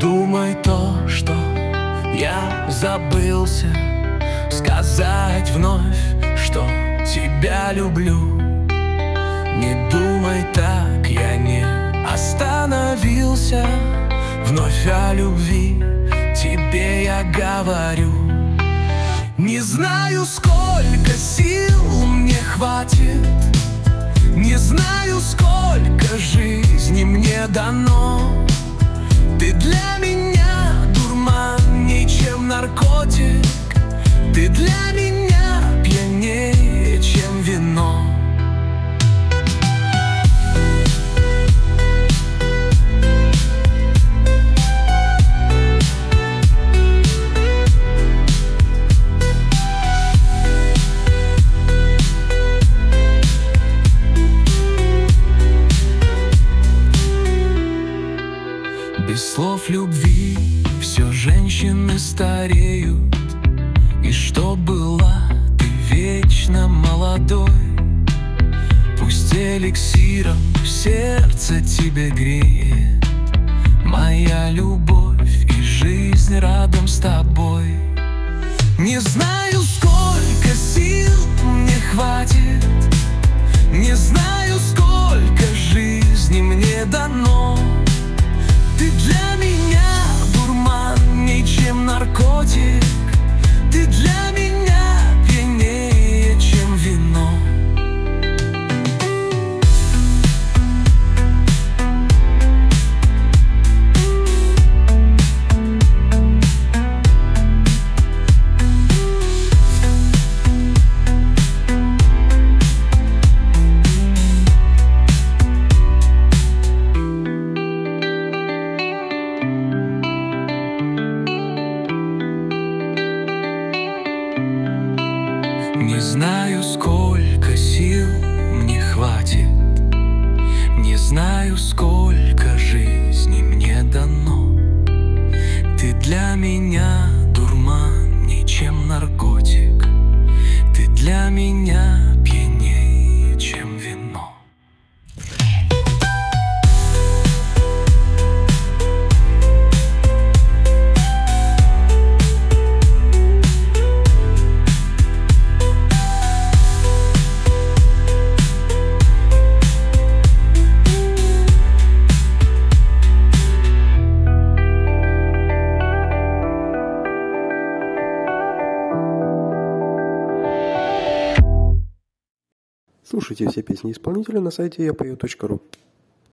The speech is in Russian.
думай то, что я забылся сказать вновь, что тебя люблю. Не думай так, я не остановился. Вновь о любви тебе я говорю. Не знаю, сколько сил мне хватит, не знаю, сколько жизни мне дано. Ты для меня дурманней, чем наркотик. Ты для меня пьянее, чем вино. Без слов любви все женщины стареют. И что была ты вечно молодой, пусть эликсиром сердце тебе греет моя любовь и жизнь рядом с тобой. Не знаю, сколько сил мне хватит, не знаю, сколько жизни мне дано. Ты для меня дурманней, чем наркотик. Ты для меня пьянее, чем вино. Не знаю, сколько сил мне хватит, не знаю, сколько жизни мне дано. Ты для меня дурманней, чем наркотик. Ты для меня пьянее, чем вино. Слушайте все песни исполнителя на сайте yapayot.ru.